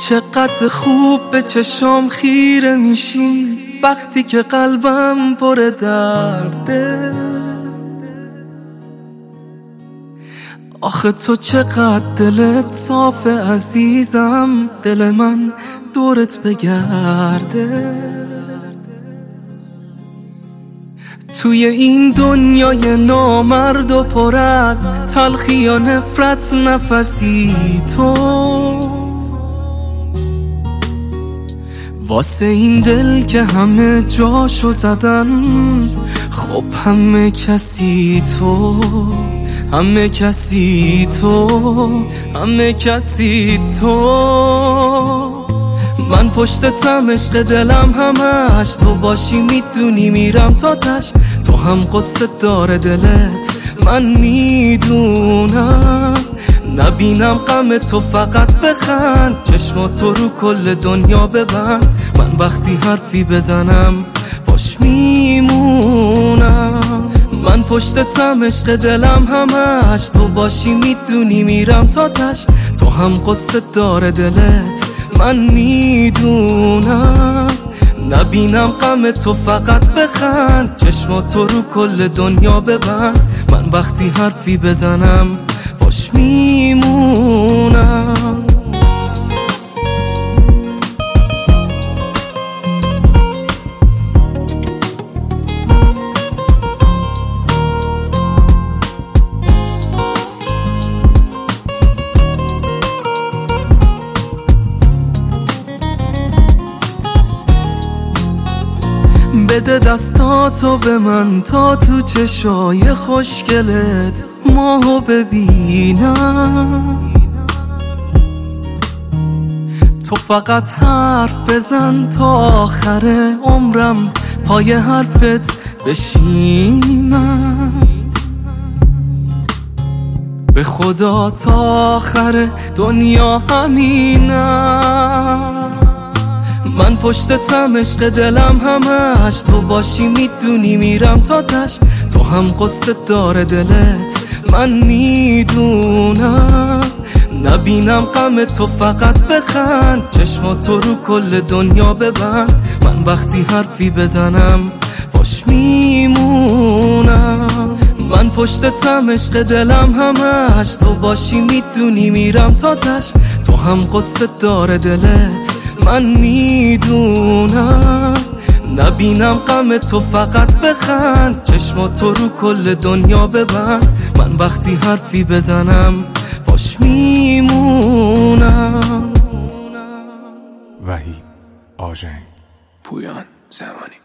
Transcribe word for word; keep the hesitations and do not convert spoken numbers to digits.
چقدر خوب به چشام خیره میشی وقتی که قلبم پر درده. آخه تو چقدر دلت صافه عزیزم، دل من دورت بگرده. توی این دنیای نامرد و پر از تلخی و نفرت نفسی تو، واسه این دل که همه جاشو زدن خب همه کسی تو، همه کسی تو، همه کسی تو. من پشتتم عشق دلم همش، تو باشی میدونی میرم تا تش. تو هم قصه داره دلت من میدونم، نبینم غم تو فقط بخند، چشماتو رو کل دنیا ببند. من وقتی حرفی بزنم باش میمونم. من پشتتم عشق دلم همش، تو باشی میدونی میرم تا تش. تو هم قصه داره دلت من میدونم، نبینم غم تو فقط بخند، چشماتو رو کل دنیا ببند. من وقتی حرفی بزنم باش میمونم. بده دستاتو به من تا تو چشای خوشگلت ماهو ببینم. تو فقط حرف بزن تا آخر عمرم پای حرفت بشینم. به خدا تا آخر دنیا همینم. من پشتتم عشق دلم همش، تو باشی میدونی میرم تا تش. تو هم قصه داره دلت من میدونم، نبینم غم تو فقط بخند، چشماتو رو کل دنیا ببند. من وقتی حرفی بزنم باش میمونم. من پشتتم عشق دلم همش، تو باشی میدونی میرم تا تش. تو هم قصه داره دلت من میدونم، نبینم غم تو فقط بخند، چشماتو رو کل دنیا ببند. من وقتی حرفی بزنم باش میمونم. وحید آژنگ، پویان زمانی.